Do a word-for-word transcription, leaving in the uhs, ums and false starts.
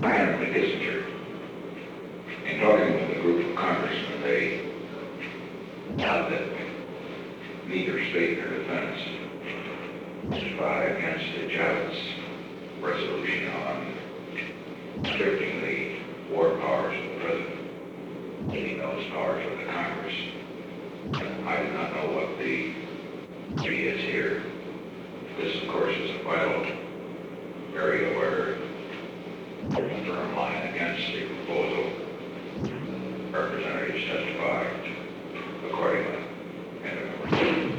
I am a Kissinger. In talking with a group of congressmen, they found that neither state nor defense testify against the Javits resolution on restricting the war powers of the president, giving those powers to the Congress. I do not know what the key is here. This, of course, is a vital area where there's a firm line against the proposal. Representatives testified accordingly.